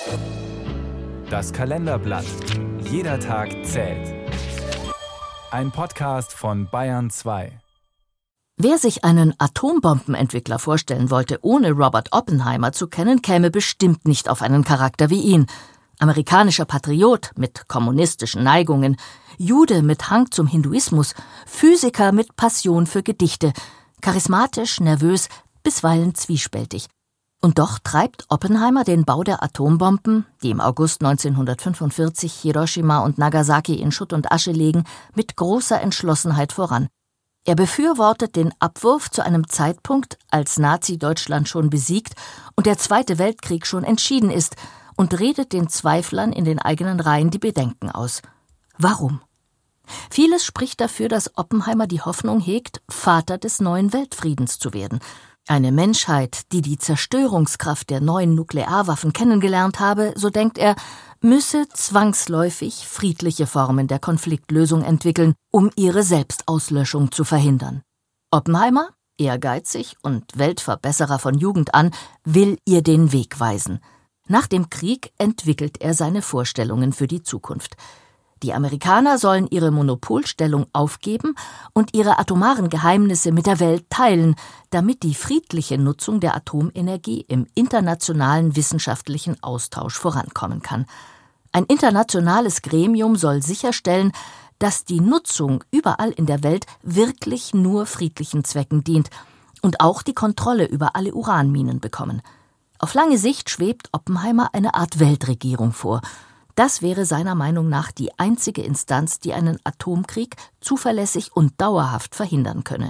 Das Kalenderblatt. Jeder Tag zählt. Ein Podcast von Bayern 2. Wer sich einen Atombombenentwickler vorstellen wollte, ohne Robert Oppenheimer zu kennen, käme bestimmt nicht auf einen Charakter wie ihn. Amerikanischer Patriot mit kommunistischen Neigungen, Jude mit Hang zum Hinduismus, Physiker mit Passion für Gedichte, charismatisch, nervös, bisweilen zwiespältig. Und doch treibt Oppenheimer den Bau der Atombomben, die im August 1945 Hiroshima und Nagasaki in Schutt und Asche legen, mit großer Entschlossenheit voran. Er befürwortet den Abwurf zu einem Zeitpunkt, als Nazi-Deutschland schon besiegt und der Zweite Weltkrieg schon entschieden ist, und redet den Zweiflern in den eigenen Reihen die Bedenken aus. Warum? Vieles spricht dafür, dass Oppenheimer die Hoffnung hegt, Vater des neuen Weltfriedens zu werden. Eine Menschheit, die die Zerstörungskraft der neuen Nuklearwaffen kennengelernt habe, so denkt er, müsse zwangsläufig friedliche Formen der Konfliktlösung entwickeln, um ihre Selbstauslöschung zu verhindern. Oppenheimer, ehrgeizig und Weltverbesserer von Jugend an, will ihr den Weg weisen. Nach dem Krieg entwickelt er seine Vorstellungen für die Zukunft. Die Amerikaner sollen ihre Monopolstellung aufgeben und ihre atomaren Geheimnisse mit der Welt teilen, damit die friedliche Nutzung der Atomenergie im internationalen wissenschaftlichen Austausch vorankommen kann. Ein internationales Gremium soll sicherstellen, dass die Nutzung überall in der Welt wirklich nur friedlichen Zwecken dient und auch die Kontrolle über alle Uranminen bekommen. Auf lange Sicht schwebt Oppenheimer eine Art Weltregierung vor. Das wäre seiner Meinung nach die einzige Instanz, die einen Atomkrieg zuverlässig und dauerhaft verhindern könne.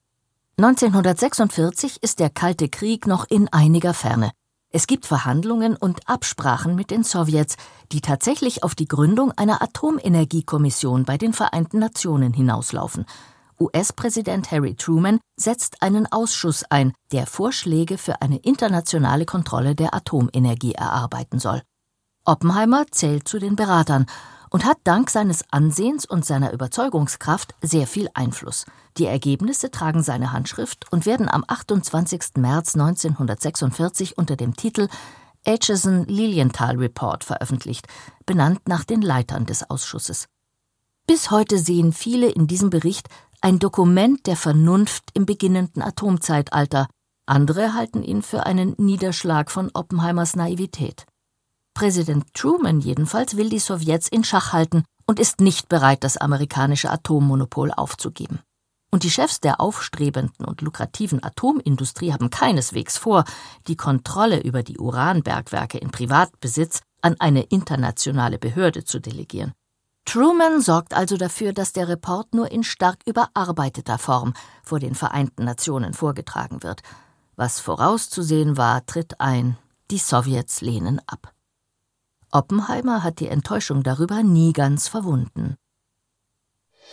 1946 ist der Kalte Krieg noch in einiger Ferne. Es gibt Verhandlungen und Absprachen mit den Sowjets, die tatsächlich auf die Gründung einer Atomenergiekommission bei den Vereinten Nationen hinauslaufen. US-Präsident Harry Truman setzt einen Ausschuss ein, der Vorschläge für eine internationale Kontrolle der Atomenergie erarbeiten soll. Oppenheimer zählt zu den Beratern und hat dank seines Ansehens und seiner Überzeugungskraft sehr viel Einfluss. Die Ergebnisse tragen seine Handschrift und werden am 28. März 1946 unter dem Titel Acheson-Lilienthal Report veröffentlicht, benannt nach den Leitern des Ausschusses. Bis heute sehen viele in diesem Bericht ein Dokument der Vernunft im beginnenden Atomzeitalter. Andere halten ihn für einen Niederschlag von Oppenheimers Naivität. Präsident Truman jedenfalls will die Sowjets in Schach halten und ist nicht bereit, das amerikanische Atommonopol aufzugeben. Und die Chefs der aufstrebenden und lukrativen Atomindustrie haben keineswegs vor, die Kontrolle über die Uranbergwerke in Privatbesitz an eine internationale Behörde zu delegieren. Truman sorgt also dafür, dass der Report nur in stark überarbeiteter Form vor den Vereinten Nationen vorgetragen wird. Was vorauszusehen war, tritt ein. Die Sowjets lehnen ab. Oppenheimer hat die Enttäuschung darüber nie ganz verwunden.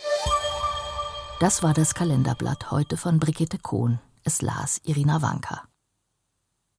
Das war das Kalenderblatt heute von Brigitte Kohn. Es las Irina Wanka.